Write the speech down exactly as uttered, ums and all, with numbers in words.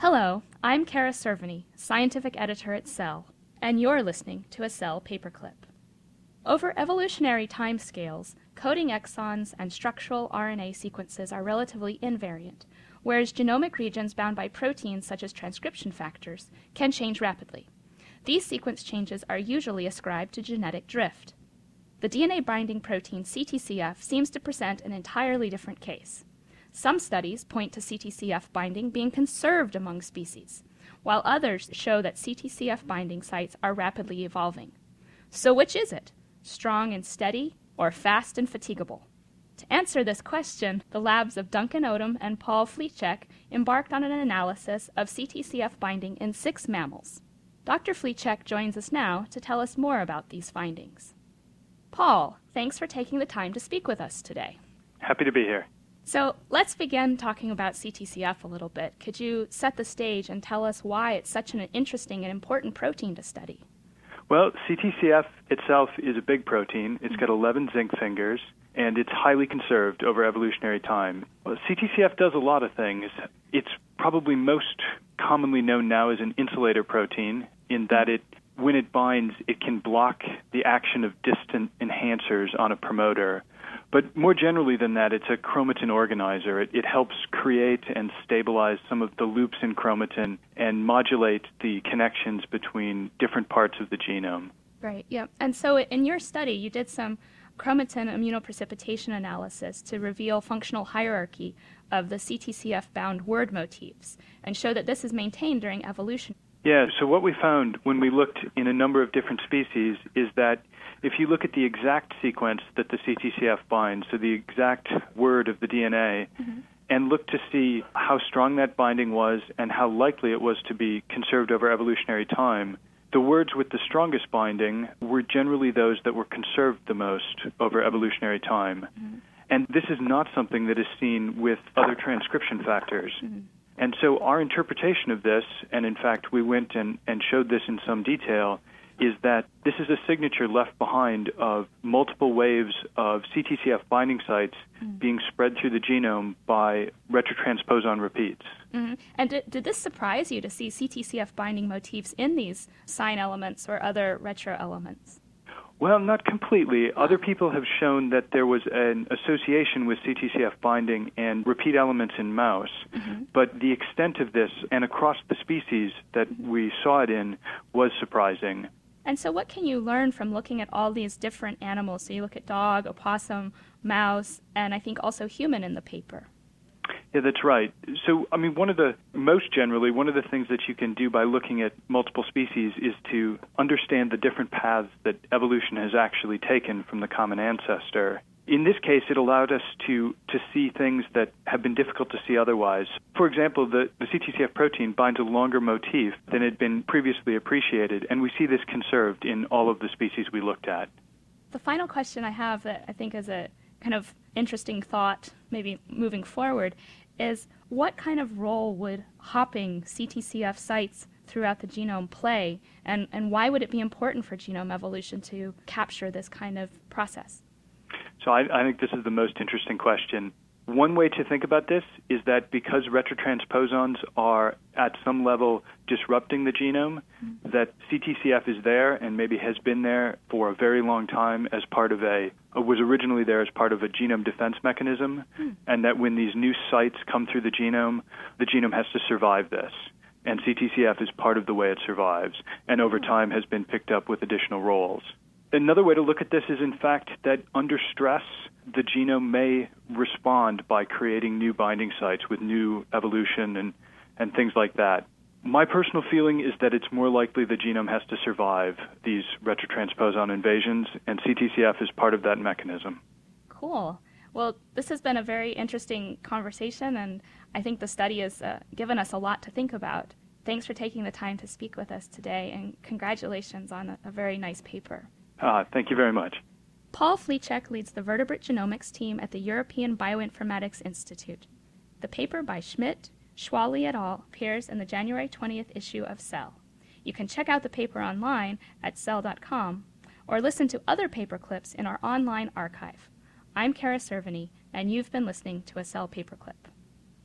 Hello, I'm Kara Cerveny, Scientific Editor at Cell, and you're listening to a Cell Paperclip. Over evolutionary timescales, coding exons and structural R N A sequences are relatively invariant, whereas genomic regions bound by proteins such as transcription factors can change rapidly. These sequence changes are usually ascribed to genetic drift. The D N A-binding protein C T C F seems to present an entirely different case. Some studies point to C T C F binding being conserved among species, while others show that C T C F binding sites are rapidly evolving. So which is it? Strong and steady, or fast and fatigable? To answer this question, the labs of Duncan Odom and Paul Fliczek embarked on an analysis of C T C F binding in six mammals. Doctor Fliczek joins us now to tell us more about these findings. Paul, thanks for taking the time to speak with us today. Happy to be here. So let's begin talking about C T C F a little bit. Could you set the stage and tell us why it's such an interesting and important protein to study? Well, C T C F itself is a big protein. It's got eleven zinc fingers, and it's highly conserved over evolutionary time. Well, C T C F does a lot of things. It's probably most commonly known now as an insulator protein in that it, when it binds, it can block the action of distant enhancers on a promoter. But more generally than that, it's a chromatin organizer. It, it helps create and stabilize some of the loops in chromatin and modulate the connections between different parts of the genome. Right, yeah. And so in your study, you did some chromatin immunoprecipitation analysis to reveal functional hierarchy of the C T C F-bound word motifs and show that this is maintained during evolution. Yeah, so what we found when we looked in a number of different species is that if you look at the exact sequence that the C T C F binds, so the exact word of the D N A, mm-hmm. and look to see how strong that binding was and how likely it was to be conserved over evolutionary time, the words with the strongest binding were generally those that were conserved the most over evolutionary time. Mm-hmm. And this is not something that is seen with other transcription factors. Mm-hmm. And so our interpretation of this, and in fact we went and, and showed this in some detail, is that this is a signature left behind of multiple waves of C T C F binding sites mm-hmm. being spread through the genome by retrotransposon repeats. Mm-hmm. And did, did this surprise you to see C T C F binding motifs in these sign elements or other retro elements? Well, not completely. Other people have shown that there was an association with C T C F binding and repeat elements in mouse, mm-hmm. but the extent of this and across the species that we saw it in was surprising. And so what can you learn from looking at all these different animals? So you look at dog, opossum, mouse, and I think also human in the paper. Yeah, that's right. So, I mean, one of the, most generally, one of the things that you can do by looking at multiple species is to understand the different paths that evolution has actually taken from the common ancestor. In this case, it allowed us to, to see things that have been difficult to see otherwise. For example, the, the C T C F protein binds a longer motif than had been previously appreciated, and we see this conserved in all of the species we looked at. The final question I have that I think is a kind of interesting thought, maybe moving forward, is what kind of role would hopping C T C F sites throughout the genome play, and, and why would it be important for genome evolution to capture this kind of process? So I, I think this is the most interesting question. One way to think about this is that because retrotransposons are at some level disrupting the genome, mm-hmm. that C T C F is there and maybe has been there for a very long time as part of a, was originally there as part of a genome defense mechanism, mm-hmm. and that when these new sites come through the genome, the genome has to survive this. And C T C F is part of the way it survives, and over time has been picked up with additional roles. Another way to look at this is, in fact, that under stress, the genome may respond by creating new binding sites with new evolution and, and things like that. My personal feeling is that it's more likely the genome has to survive these retrotransposon invasions, and C T C F is part of that mechanism. Cool. Well, this has been a very interesting conversation, and I think the study has uh, given us a lot to think about. Thanks for taking the time to speak with us today, and congratulations on a, a very nice paper. Uh, thank you very much. Paul Fliczek leads the vertebrate genomics team at the European Bioinformatics Institute. The paper by Schmidt, Schwally et al. Appears in the January twentieth issue of Cell. You can check out the paper online at cell dot com or listen to other paper clips in our online archive. I'm Kara Cerveny, and you've been listening to a Cell Paperclip.